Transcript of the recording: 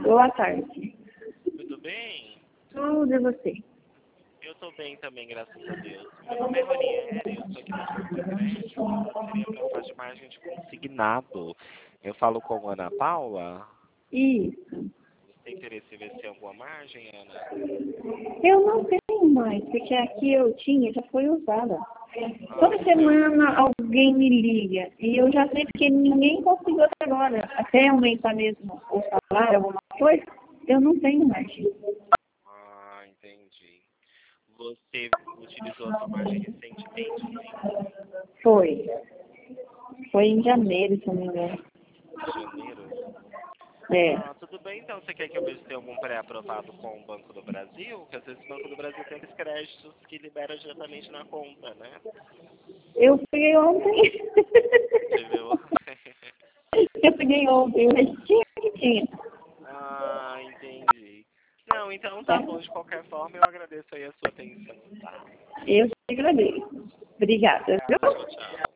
Boa tarde. Tudo bem? Tudo e você? Eu tô bem também, graças a Deus. Meu nome é Ronieri, eu estou aqui na Porto Crédito, seria para fazer margem de consignado. Eu falo com Ana Paula. Isso. Você tem interesse em ver se tem alguma margem, Ana? Eu não tenho mais, porque aqui eu tinha, já foi usada. Toda Então, semana alguém me liga e eu já sei porque ninguém conseguiu até agora. Até aumentar mesmo o salário, alguma coisa, eu não tenho margem. entendi. Você utilizou essa margem recentemente, sim? Foi. Foi em janeiro, se eu não me engano. Janeiro? É. Tudo bem, então você quer que eu veja se tem algum pré-aprovado com o Banco do Brasil? Porque às vezes o Banco do Brasil tem aqueles créditos que libera diretamente na conta, né? Eu peguei ontem. Você viu? Eu peguei ontem, mas tinha que tinha. Entendi. Não, então tá bom. De qualquer forma, eu agradeço aí a sua atenção, tá? Eu te agradeço. Obrigada, Obrigado, viu? tchau, tchau.